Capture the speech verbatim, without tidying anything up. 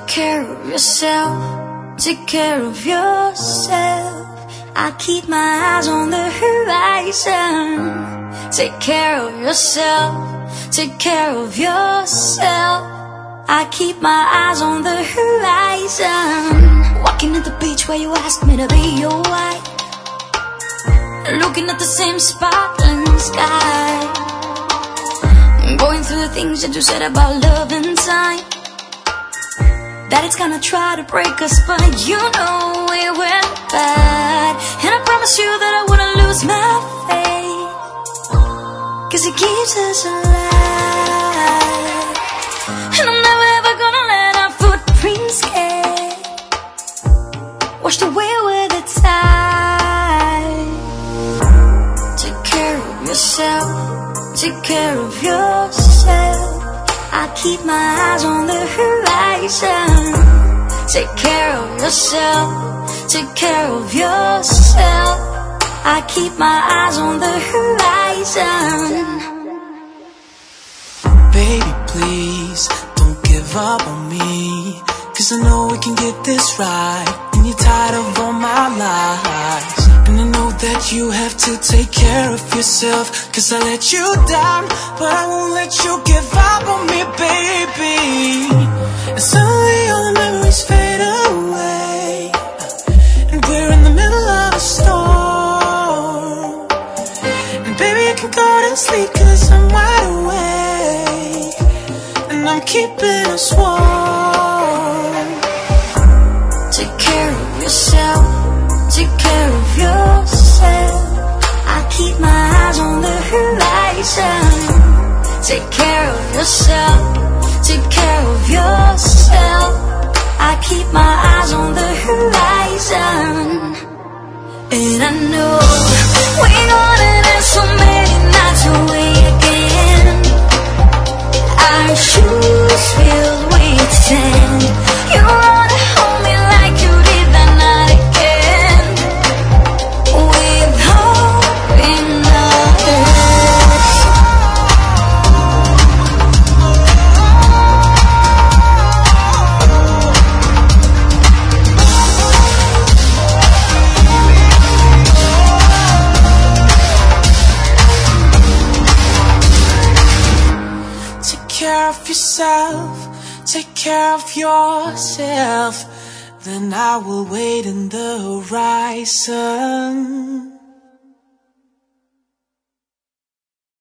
care of yourself, take care of yourself. I keep my eyes on the horizon. Take care of yourself, take care of yourself. I keep my eyes on the horizon. Walking at the beach where you asked me to be your wife, looking at the same sparkling sky, going through the things that you said about love and time, that it's gonna try to break us, but you know we went bad. And I promise you that I wouldn't lose my faith, 'cause it keeps us alive. And I'm never ever gonna let our footprints get washed away with the tide. Take care of yourself, take care of yourself. I keep my eyes on the horizon. Take care of yourself, take care of yourself. I keep my eyes on the horizon. Baby, please, don't give up on me, 'cause I know we can get this right. And you're tired of all my lies, and I know that you have to take care of yourself, 'cause I let you down, but I won't let you give up on me, baby. And suddenly all the memories fade away, and we're in the middle of a storm. And baby, you can go to sleep, 'cause I'm wide awake, and I'm keeping us warm. Take care of yourself, take care of yourself. I keep my eyes on the horizon. Take care of yourself, take care of yourself. I keep my eyes on the horizon. And I know we're gonna have so many nights away again. Our shoes filled with sand. You wanna hold me like you did that night again, with hope in us. Take care of yourself, take care of yourself. Then I will wait in the horizon.